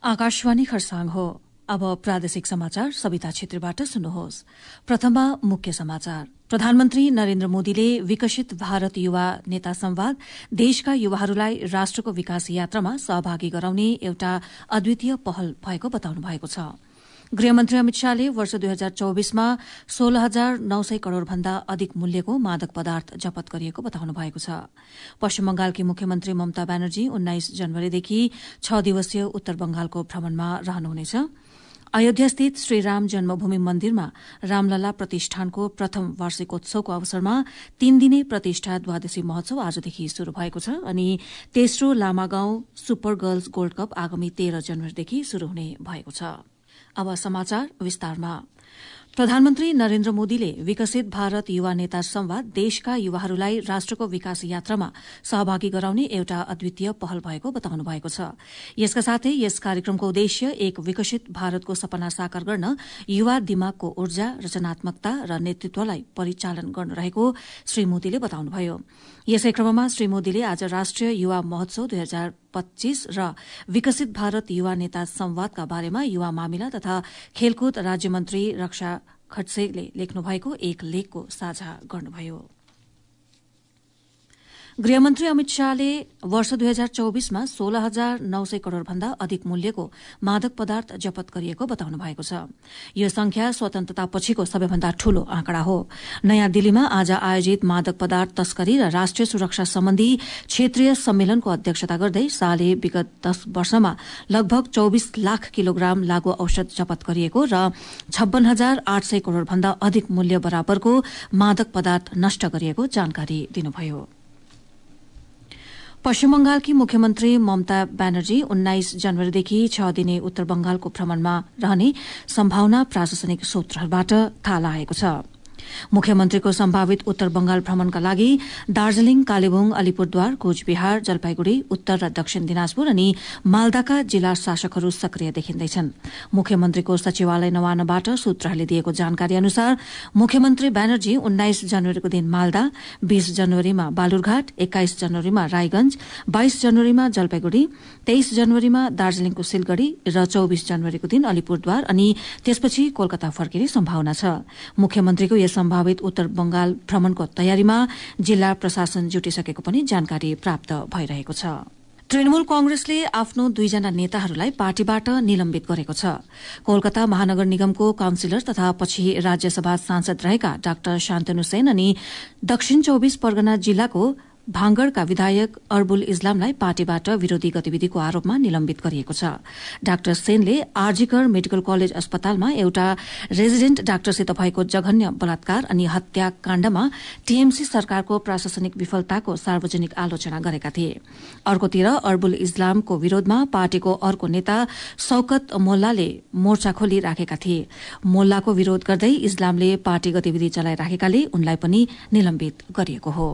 आकाशवाणी खरसाङ हो। अब प्रादेशिक समाचार सविता छेत्रीबाट सुन्नुहोस्। प्रथममा मुख्य समाचार। प्रधानमन्त्री नरेन्द्र मोदीले विकसित भारत युवा नेता संवाद देशका युवाहरूलाई राष्ट्रको विकास यात्रामा सहभागी गराउने एउटा अद्वितीय पहल भएको बताउनु भएको छ। गृहमन्त्री अमित शाहले वर्ष 2024मा 16,900 करोड़ भन्दा अधिक मूल्यको मादक पदार्थ जफत गरिएको बताउनु भएको छ। पश्चिम बंगालकी मुख्यमन्त्री ममता ब्यानर्जी 19 जनवरीदेखि 6 दिवसीय उत्तर बंगालको भ्रमणमा रहनुहुनेछ। अयोध्यास्थित श्रीराम जन्मभूमि मन्दिरमा रामलला प्रतिष्ठानको प्रथम वार्षिकोत्सवको अवसरमा 3 दिने प्रतिष्ठा द्वादशी महोत्सव आजदेखि शुरू भएको छ अनि तेस्रो Lamagaun super girls gold cup आगामी 13 जनवरीदेखि शुरू हुने भएको छ। अब समाचार विस्तारमा। प्रधानमन्त्री नरेन्द्र मोदीले विकसित भारत युवा नेता संवाद देशका युवाहरूलाई राष्ट्रको विकास यात्रामा सहभागी गराउने एउटा अद्वितीय पहल भएको बताउनु भएको छ। यसका साथै यस कार्यक्रमको उद्देश्य एक विकसित भारतको सपना साकार गर्न युवा दिमागको ऊर्जा, रचनात्मकता र नेतृत्वलाई परिचालन गर्नु रहेको श्री मोदीले बताउनुभयो। यसै क्रममा श्री मोदीले आज राष्ट्रिय युवा महोत्सव 2025 र विकसित भारत युवा नेता संवादका बारेमा युवा मामिला तथा खेलकुद राज्यमन्त्री रक्षा खड्सेले लेख्नुभएको एक लेखको साझा गर्नुभयो। गृहमन्त्री अमित शाहले वर्ष 2024मा 16,900 करोड़ भन्दा अधिक मूल्यको मादक पदार्थ जफत गरिएको बताउनु भएको छ। यो संख्या स्वतन्त्रतापछिको सबैभन्दा ठूलो आँकडा हो। नयाँ दिल्लीमा आज आयोजित मादक पदार्थ तस्करी र राष्ट्रिय सुरक्षा सम्बन्धी क्षेत्रीय सम्मेलनको अध्यक्षता गर्दै शाहले विगत 10 वर्षमा लगभग 24 लाख किलोग्राम लागू औषध जफत गरिएको र 56,800 करोड़ भन्दा अधिक मूल्य बराबरको मादक पदार्थ नष्ट गरिएको जानकारी दिनुभयो। पश्चिम बंगालकी मुख्यमन्त्री ममता ब्यानर्जी 19 जनवरीदेखि 6 दिने उत्तर बंगालको भ्रमणमा रहने सम्भावना प्रशासनिक सूत्रहरूबाट थाहा लागेको छ। मुख्यमन्त्रीको सम्भावित उत्तर बंगाल भ्रमणका लागि दार्जीलिङ, कालेबुङ, अलिपुरद्वार, कोचबिहार, जलपाईगुड़ी, उत्तर र दक्षिण दिनाजपुर अनि मालदाका जिल्ला शासकहरू सक्रिय देखिन्दैछन्। मुख्यमन्त्रीको सचिवालय नवान्नबाट सूत्रहरूले दिएको जानकारी अनुसार मुख्यमन्त्री ब्यानर्जी 19 जनवरीको दिन मालदा, 20 जनवरीमा बालुरघाट, 21 जनवरीमा रायगंज, 22 जनवरीमा जलपाईगुड़ी, 23 जनवरीमा दार्जीलिङको सिलगढ़ी र 24 जनवरीको दिन अलिपुरद्वार अनि त्यसपछि कोलकाता फर्किने सम्भावना छ। मुख्यमन्त्रीको यस सम्भावित उत्तर बंगाल भ्रमणको तयारीमा जिल्ला प्रशासन जुटिसकेको पनि जानकारी प्राप्त भइरहेको छ। तृणमूल कांग्रेसले आफ्नो 2 जना नेताहरूलाई पार्टीबाट निलम्बित गरेको छ। कोलकाता महानगर निगमको काउन्सिलर तथा पछि राज्यसभा सांसद रहेका डाक्टर शान्तनु सेन अनि दक्षिण 24 परगना जिल्लाको भाङगढ़का विधायक अरबुल इस्लामलाई पार्टीबाट विरोधी गतिविधिको आरोपमा निलम्बित गरिएको छ। डाक्टर सेनले आरजीकर मेडिकल कलेज अस्पतालमा एउटा रेजिडेन्ट डाक्टरसित भएको जघन्य बलात्कार अनि हत्या काण्डमा टीएमसी सरकारको प्रशासनिक विफलताको सार्वजनिक आलोचना गरेका थिए। अर्कोतिर अरबुल इस्लामको विरोधमा पार्टीको अर्को नेता शौकत मोल्लाले मोर्चा खोली राखेका थिए। मोल्लाको विरोध गर्दै इस्लामले पार्टी गतिविधि चलाइराखेकाले उनलाई पनि निलम्बित गरिएको हो।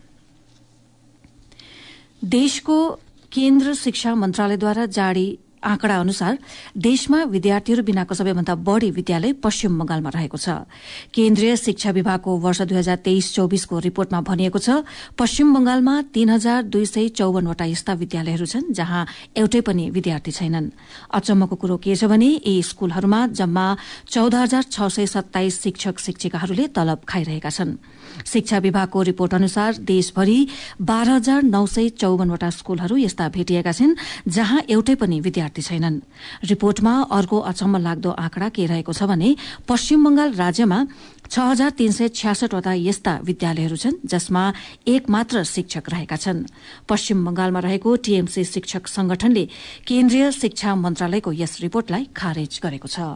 देशको केन्द्र शिक्षा मन्त्रालयद्वारा जारी आँकडा अनुसार देशमा विद्यार्थीहरू बिनाको सबैभन्दा बढ़ी विद्यालय पश्चिम बंगालमा रहेको छ। केन्द्रीय शिक्षा विभागको वर्ष 2023-24 को रिपोर्टमा भनिएको छ पश्चिम बंगालमा 3,254 वटा यस्ता विद्यालयहरू छन् जहाँ एउटै पनि विद्यार्थी छैनन्। अचम्मको कुरो के छ भने यी स्कूलहरूमा जम्मा 14,627 शिक्षक शिक्षिकाहरूले तलब खाइरहेका छन्। शिक्षा विभागको रिपोर्ट अनुसार देशभरि 12,954 वटा स्कूलहरू यस्ता भेटिएका छन् जहाँ एउटै पनि विद्यार्थी छैनन्। रिपोर्टमा अर्को अचम्म लाग्दो आँकडा के रहेको छ भने पश्चिम बंगाल राज्यमा 6,366 वटा यस्ता विद्यालयहरू छन् जसमा एक मात्र शिक्षक रहेका छन्। पश्चिम बंगालमा रहेको टीएमसी शिक्षक संगठनले केन्द्रीय शिक्षा मन्त्रालयको यस रिपोर्टलाई खारेज गरेको छ।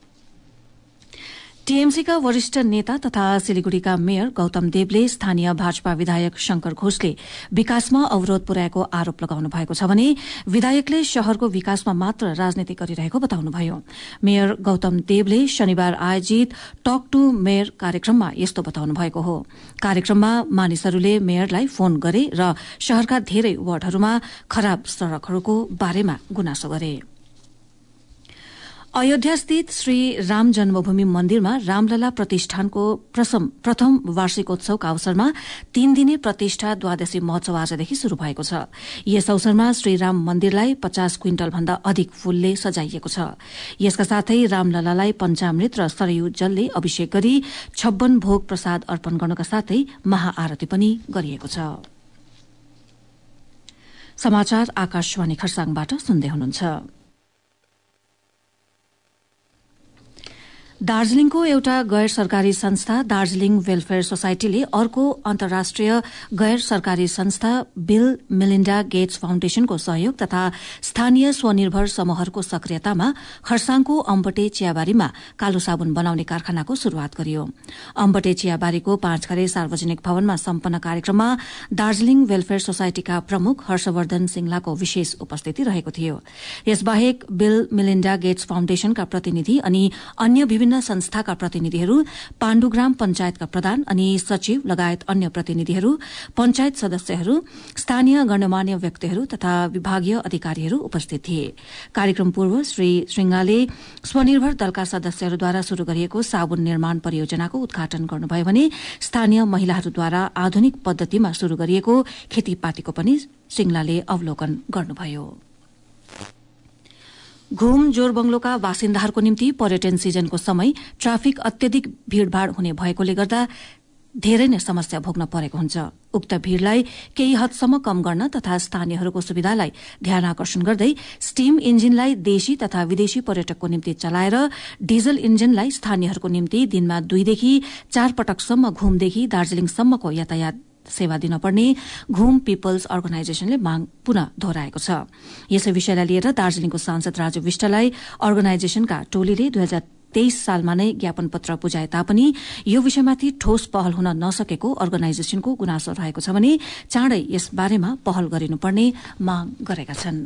टीएमसीका वरिष्ठ नेता तथा सिलिगुड़ीका मेयर गौतम देवले स्थानीय भाजपा विधायक शंकर घोषले विकासमा अवरोध पुर्याएको आरोप लगाउनु भएको छ भने विधायकले शहरको विकासमा मात्र राजनीति गरिरहेको बताउनुभयो। मेयर गौतम देवले शनिबार आयोजित टक टू मेयर कार्यक्रममा यस्तो बताउनु भएको हो। कार्यक्रममा मानिसहरूले मेयरलाई फोन गरे र शहरका धेरै वार्डहरूमा खराब सड़कहरूको बारेमा गुनासो गरे। अयोध्यास्थित श्री राम जन्मभूमि मन्दिरमा रामलला प्रतिष्ठानको प्रथम वार्षिकोत्सवका अवसरमा 3 दिने प्रतिष्ठा द्वादशी महोत्सव आजदेखि शुरू भएको छ। यस अवसरमा श्री राम मन्दिरलाई 50 क्विन्टल भन्दा अधिक फूलले सजाइएको छ। यसका साथै रामललालाई पञ्चामृत र सरयू जलले अभिषेक गरी 56 भोग प्रसाद अर्पण गर्नका साथै महाआरती पनि गरिएको छ। समाचार आकाशवाणी खरसाङबाट सुन्दै हुनुहुन्छ। दार्जीलिङको एउटा गैर सरकारी संस्था दार्जीलिङ वेलफेयर सोसाइटीले अर्को अन्तर्राष्ट्रिय गैर सरकारी संस्था बिल मिलिन्डा गेट्स फाउन्डेशनको सहयोग तथा स्थानीय स्वनिर्भर समूहहरूको सक्रियतामा खरसाङको अम्बटे चियाबारीमा कालो साबुन बनाउने कारखानाको शुरूआत गरियो। अम्बटे चियाबारीको 5 घरे सार्वजनिक भवनमा सम्पन्न कार्यक्रममा दार्जीलिङ वेलफेयर सोसाइटीका प्रमुख हर्षवर्धन सिंगलाको विशेष उपस्थिति रहेको थियो। यसबाहेक बिल मिलिन्डा गेट्स फाउन्डेशनका प्रतिनिधि अनि अन्य विभिन्न संस्थाका प्रतिनिधिहरू, पाण्डुग्राम पञ्चायतका प्रधान अनि सचिव लगायत अन्य प्रतिनिधिहरू, पञ्चायत सदस्यहरू, स्थानीय गण्यमान्य व्यक्तिहरू तथा विभागीय अधिकारीहरू उपस्थित थिए। कार्यक्रम पूर्व श्री श्रृंगाले स्वनिर्भर दलका सदस्यहरूद्वारा शुरू गरिएको साबुन निर्माण परियोजनाको उद्घाटन गर्नुभयो भने स्थानीय महिलाहरूद्वारा आधुनिक पद्धतिमा शुरू गरिएको खेतीपातीको पनि सिंगलाले अवलोकन गर्नुभयो। घूम जोरबंगलोका बासिन्दाहरूको निम्ति पर्यटन सिजनको समय ट्राफिक अत्यधिक भीड़भाड़ हुने भएकोले गर्दा धेरै नै समस्या भोग्न परेको हुन्छ। उक्त भीड़लाई केही हदसम्म कम गर्न तथा स्थानीयहरूको सुविधालाई ध्यान आकर्षण गर्दै स्टीम इन्जिनलाई देशी तथा विदेशी पर्यटकको निम्ति चलाएर डिजल इन्जिनलाई स्थानीयहरूको निम्ति दिनमा 2 देखि 4 पटकसम्म घूमदेखि दार्जीलिङसम्मको यातायात सेवा दिन पर्ने घूम पीपल्स अर्गनाइजेशनले माग पुनः दोहोऱ्याएको छ। यसै विषयलाई लिएर दार्जीलिङको सांसद राजु विष्टलाई अर्गनाइजेशनका टोलीले 2023 सालमा नै ज्ञापन पत्र बुझाए तापनि यो विषयमाथि ठोस पहल हुन नसकेको अर्गनाइजेशनको गुनासो रहेको छ भने चाँडै यस बारेमा पहल गरिनुपर्ने माग गरेका छन्।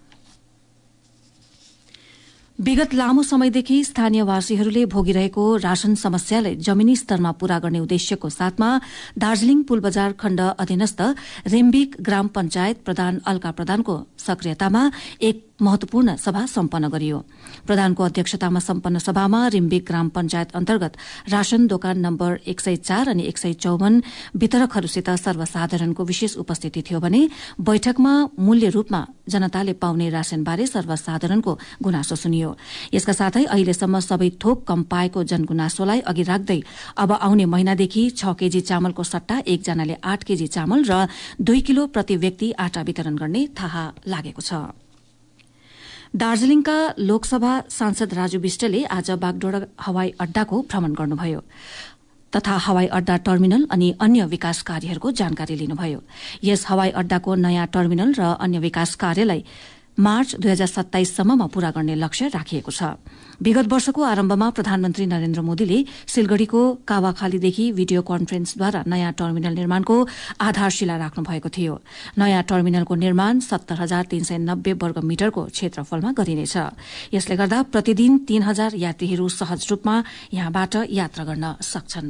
विगत लामो समयदेखि स्थानीयवासीहरूले भोगिरहेको राशन समस्यालाई जमीनी स्तरमा पूरा गर्ने उद्देश्यको साथमा दार्जीलिङ पुलबजार खण्ड अधीनस्थ रिम्बिक ग्राम पञ्चायत प्रधान अलका प्रधानको सक्रियतामा एक महत्वपूर्ण सभा सम्पन्न गरियो। प्रधानको अध्यक्षतामा सम्पन्न सभामा रिम्बिक ग्राम पञ्चायत अन्तर्गत राशन दोकान नम्बर 104 अनि 154 वितरकहरूसित सर्वसाधारणको विशेष उपस्थिति थियो भने बैठकमा मूल्य रूपमा जनताले पाउने राशनबारे सर्वसाधारणको गुनासो सुनियो। यसका साथै अहिलेसम्म सबै थोक कम पाएको जनगुनासोलाई अघि राख्दै अब आउने महिनादेखि 6 केजी चामलको सट्टा एकजनाले 8 केजी चामल र 2 किलो प्रति व्यक्ति आटा वितरण गर्ने थाहा लागेको छ। दार्जीलिङका लोकसभा सांसद राजु विष्टले आज बागडोरा हवाई अड्डाको भ्रमण गर्नुभयो तथा हवाई अड्डा टर्मिनल अनि अन्य विकास कार्यहरूको जानकारी लिनुभयो। यस हवाई अड्डाको नयाँ टर्मिनल र अन्य विकास कार्यलाई मार्च 2027 सम्ममा पूरा गर्ने लक्ष्य राखिएको छ। विगत वर्षको आरम्भमा प्रधानमन्त्री नरेन्द्र मोदीले सिलगढ़ीको कावाखालीदेखि भिडियो कन्फरेन्सद्वारा नयाँ टर्मिनल निर्माणको आधारशिला राख्नु भएको थियो। नयाँ टर्मिनलको निर्माण 70,390 वर्ग मिटरको क्षेत्रफलमा गरिनेछ। यसले गर्दा प्रतिदिन 3,000 यात्रीहरू सहज रूपमा यहाँबाट यात्रा गर्न सक्छन्।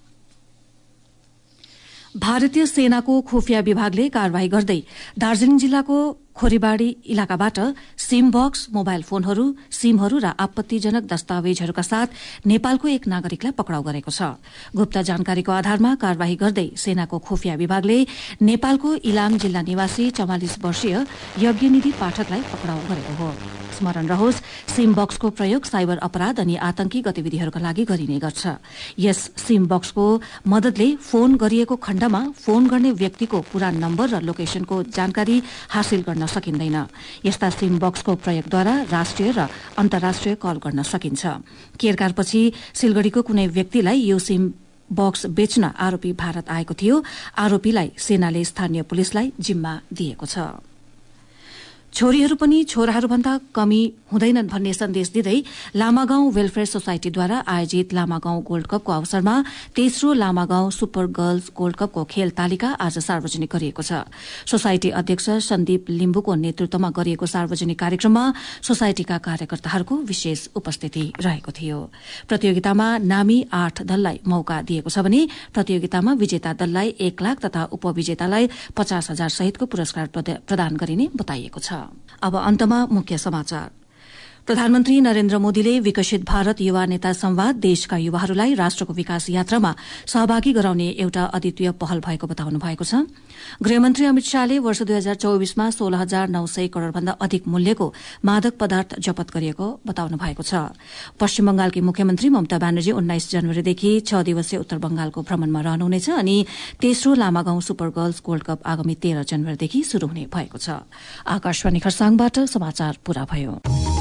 भारतीय सेनाको खुफिया विभागले कार्यवाही गर्दै दार्जीलिङ जिल्लाको खोरीबाड़ी इलाकाबाट सिम बक्स, मोबाइल फोनहरू, सिमहरू र आपत्तिजनक दस्तावेजहरूका साथ नेपालको एक नागरिकलाई पक्राउ गरेको छ। गुप्त जानकारीको आधारमा कार्यवाही गर्दै सेनाको खुफिया विभागले नेपालको इलाम जिल्ला निवासी 44 वर्षीय यज्ञनिधि पाठकलाई पक्राउ गरेको हो। स्मरण रहोस्, सिम बक्सको प्रयोग साइबर अपराध अनि आतंकी गतिविधिहरूका लागि गरिने गर्छ। यस सिम बक्सको मदतले फोन गरिएको खण्डमा फोन गर्ने व्यक्तिको पूरा नम्बर र लोकेशनको जानकारी हासिल गर्न सकिँदैन। यस्ता सिम बक्सको प्रयोगद्वारा राष्ट्रिय र अन्तर्राष्ट्रिय कल गर्न सकिन्छ। केरकारपछि सिलगढ़ीको कुनै व्यक्तिलाई यो सिम बक्स बेच्न आरोपी भारत आएको थियो। आरोपीलाई सेनाले स्थानीय पुलिसलाई जिम्मा दिएको छ। छोरीहरू पनि छोराहरूभन्दा कमी हुँदैनन् भन्ने सन्देश दिँदै लामागाउँ वेलफेयर सोसाइटीद्वारा आयोजित लामागाउँ गोल्ड कपको अवसरमा तेस्रो लामागाउँ सुपर गर्ल्स गोल्ड कपको खेल तालिका आज सार्वजनिक गरिएको छ। सोसाइटी अध्यक्ष सन्दीप लिम्बुको नेतृत्वमा गरिएको सार्वजनिक कार्यक्रममा सोसाइटीका कार्यकर्ताहरूको विशेष उपस्थिति रहेको थियो। प्रतियोगितामा नामी 8 दललाई मौका दिएको छ भने प्रतियोगितामा विजेता दललाई 1 लाख तथा उपविजेतालाई 50,000 सहितको पुरस्कार प्रदान गरिने बताइएको छ। अब अन्तमा मुख्य समाचार। प्रधानमन्त्री नरेन्द्र मोदीले विकसित भारत युवा नेता संवाद देशका युवाहरूलाई राष्ट्रको विकास यात्रामा सहभागी गराउने एउटा अद्वितीय पहल भएको बताउनु भएको छ। गृहमन्त्री अमित शाहले वर्ष 2024मा 16,900 करोड़ भन्दा अधिक मूल्यको मादक पदार्थ जफत गरिएको बताउनु भएको छ। पश्चिम बंगालकी मुख्यमन्त्री ममता ब्यानर्जी 19 जनवरीदेखि 6 दिवसीय उत्तर बंगालको भ्रमणमा रहनुहुनेछ अनि तेस्रो Lamagaun super girls gold cup आगामी 13 जनवरीदेखि शुरू हुने भएको छ। आकाशवाणी खरसाङबाट समाचार पूरा भयो।